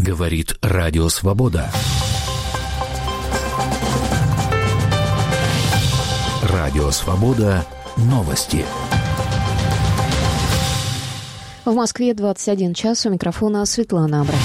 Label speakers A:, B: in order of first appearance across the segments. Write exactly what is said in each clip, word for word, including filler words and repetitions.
A: Говорит Радио Свобода. Радио Свобода. Новости.
B: В Москве двадцать один час. У микрофона Светлана Абрахам.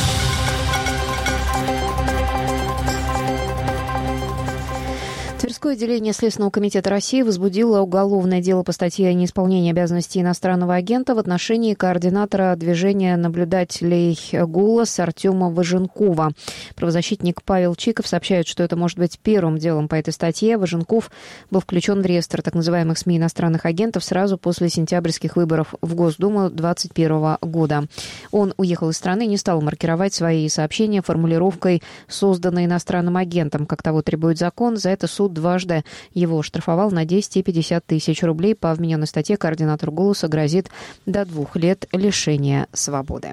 B: Тверское отделение Следственного комитета России возбудило уголовное дело по статье о неисполнении обязанностей иностранного агента в отношении координатора движения наблюдателей «Голос» Артема Важенкова. Правозащитник Павел Чиков сообщает, что это может быть первым делом по этой статье. Важенков был включен в реестр так называемых СМИ иностранных агентов сразу после сентябрьских выборов в Госдуму две тысячи двадцать первого года. Он уехал из страны и не стал маркировать свои сообщения формулировкой «созданный иностранным агентом», как того требует закон. За это суд дважды его штрафовал на десять и пятьдесят тысяч рублей. По вмененной статье координатору «Голоса» грозит до двух лет лишения свободы.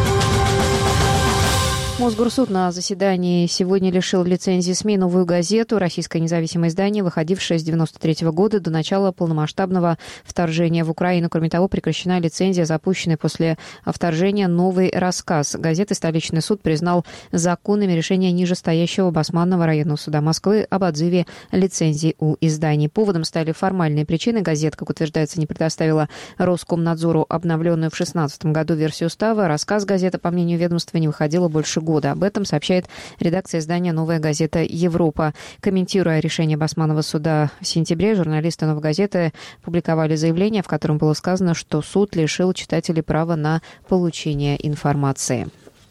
B: Мосгорсуд на заседании сегодня лишил лицензии СМИ «Новую газету», российское независимое издание, выходившее с девяносто третьего года до начала полномасштабного вторжения в Украину. Кроме того, прекращена лицензия, запущенная после вторжения «Новый рассказ». Газеты столичный суд признал законными решение нижестоящего Басманного районного суда Москвы об отзыве лицензии у изданий. Поводом стали формальные причины. Газета, как утверждается, не предоставила Роскомнадзору обновленную в две тысячи шестнадцатом году версию устава. Рассказ газеты, по мнению ведомства, не выходила больше года. Об этом сообщает редакция издания «Новая газета Европа». Комментируя решение Басманного суда в сентябре, журналисты «Новой газеты» публиковали заявление, в котором было сказано, что суд лишил читателей права на получение информации.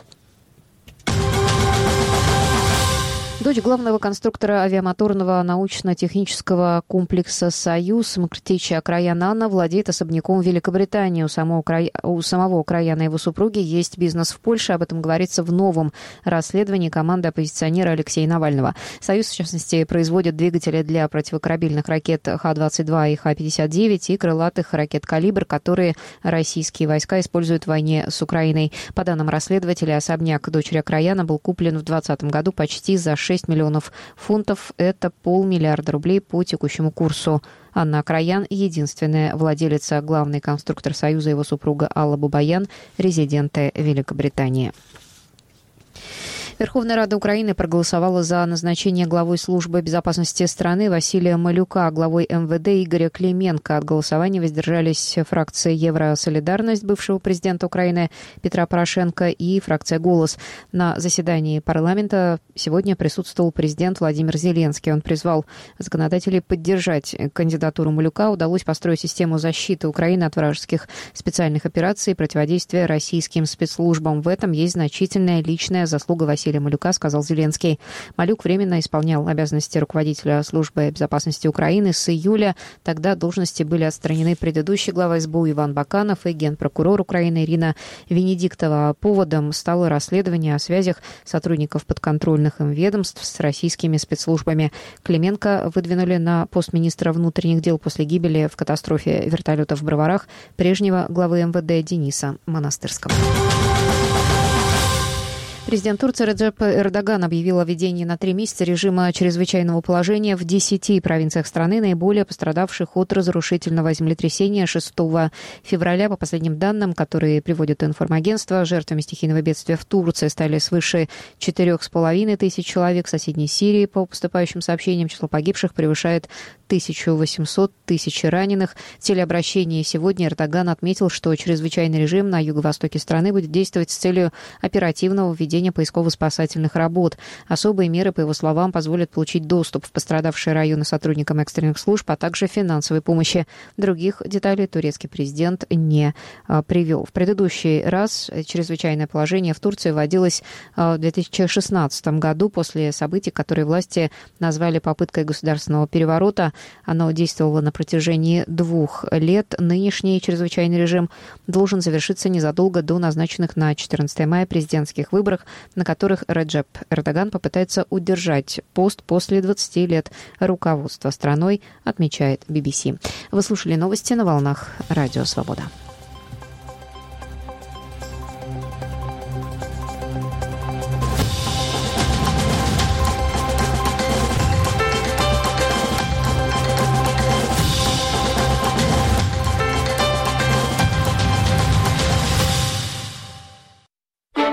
B: Дочь главного конструктора авиамоторного научно-технического комплекса «Союз» Мкртича Краян Анна владеет особняком в Великобритании. У самого, края... У самого Краяна и его супруги есть бизнес в Польше. Об этом говорится в новом расследовании команды оппозиционера Алексея Навального. «Союз», в частности, производит двигатели для противокорабельных ракет Х двадцать два и Х пятьдесят девять и крылатых ракет «Калибр», которые российские войска используют в войне с Украиной. По данным расследователя, особняк дочери Краяна был куплен в двадцатом году почти за шесть миллионов фунтов. Это полмиллиарда рублей по текущему курсу. Анна Краян – единственная владелица, главный конструктор «Союза», его супруга Алла Бабаян, резиденты Великобритании. Верховная Рада Украины проголосовала за назначение главой службы безопасности страны Василия Малюка, главой эм вэ дэ Игоря Клименко. От голосования воздержались фракция «Евросолидарность» бывшего президента Украины Петра Порошенко и фракция «Голос». На заседании парламента сегодня присутствовал президент Владимир Зеленский. Он призвал законодателей поддержать кандидатуру Малюка. Удалось построить систему защиты Украины от вражеских специальных операций и противодействия российским спецслужбам. В этом есть значительная личная заслуга Василия Малюка, сказал Зеленский. Малюк временно исполнял обязанности руководителя службы безопасности Украины с июля. Тогда должности были отстранены предыдущий глава эс бэ у Иван Баканов и генпрокурор Украины Ирина Венедиктова. Поводом стало расследование о связях сотрудников подконтрольных им ведомств с российскими спецслужбами. Клименко выдвинули на пост министра внутренних дел после гибели в катастрофе вертолета в Броварах прежнего главы эм вэ дэ Дениса Монастырского. Президент Турции Реджеп Эрдоган объявил о введении на три месяца режима чрезвычайного положения в десяти провинциях страны, наиболее пострадавших от разрушительного землетрясения шестого февраля. По последним данным, которые приводит информагентство, жертвами стихийного бедствия в Турции стали свыше четырех с половиной тысяч человек. В соседней Сирии, по поступающим сообщениям, число погибших превышает тысячу восемьсот, тысячи раненых. В телеобращении сегодня Эрдоган отметил, что чрезвычайный режим на юго-востоке страны будет действовать с целью оперативного введения поисково-спасательных работ. Особые меры, по его словам, позволят получить доступ в пострадавшие районы сотрудникам экстренных служб, а также финансовой помощи. Других деталей турецкий президент не а, привел. В предыдущий раз чрезвычайное положение в Турции вводилось а, в две тысячи шестнадцатом году после событий, которые власти назвали попыткой государственного переворота. Оно действовало на протяжении двух лет. Нынешний чрезвычайный режим должен завершиться незадолго до назначенных на четырнадцатое мая президентских выборов, на которых Реджеп Эрдоган попытается удержать пост после двадцати лет руководства страной, отмечает би би си. Вы слушали новости на волнах Радио Свобода.